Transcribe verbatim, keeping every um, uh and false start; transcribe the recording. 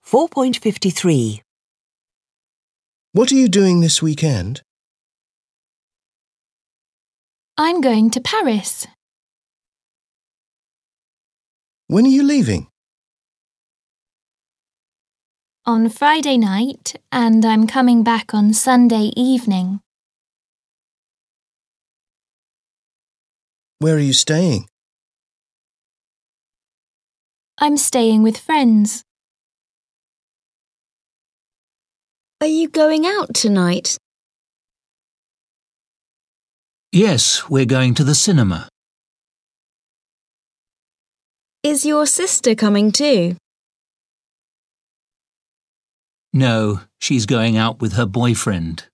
four point five three. What are you doing this weekend? I'm going to Paris. When are you leaving? On Friday night, and I'm coming back on Sunday evening. Where are you staying? I'm staying with friends. Are you going out tonight? Yes, we're going to the cinema. Is your sister coming too? No, she's going out with her boyfriend.